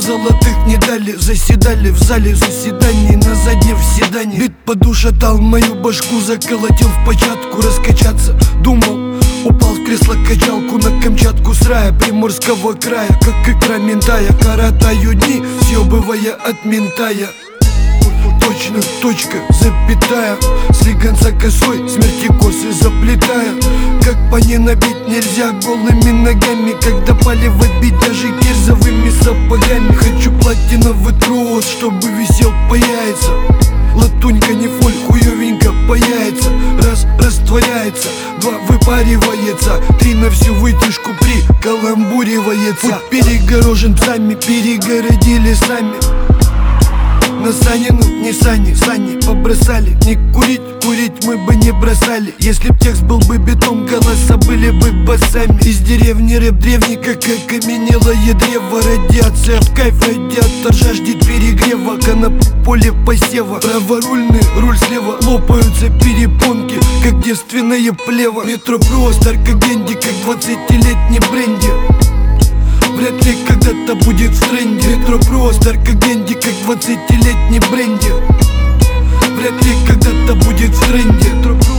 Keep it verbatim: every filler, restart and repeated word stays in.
золотых не дали. Заседали в зале заседаний на заднем в седане. Бит подушатал мою башку, заколотил в початку. Раскачаться думал, упал в кресло-качалку на Камчатку с рая Приморского края. Как икра ментая, коротаю дни, съебывая от ментая. Точно, точка, запятая, слегонца косой, смерти косы заплетая. Как по ней набить нельзя голыми ногами, когда палево бить даже кирзовыми сапогами. Хочу платиновый трос, чтобы висел по яйца. Латунька не фоль, хуёвенько по яйца. Раз растворяется, два выпаривается, три на всю вытяжку прикаламбуривается. Путь перегорожен псами, перегородили сами. На сани, ну не сани, сани побросали. Не курить, курить мы бы не бросали. Если б текст был бы бетон, голоса были бы басами. Из деревни рэп древний, как окаменелое древо. Радиация в кайф, радиатор жаждет перегрева. Кона поле посева, праворульный, руль слева. Лопаются перепонки, как девственное плево. Метро просто как деньги, как двадцатилетний бренди. Вряд ли когда-то будет в тренде. Ретро просто как деньги, как двадцатилетний бренди. Вряд ли когда-то будет в тренде.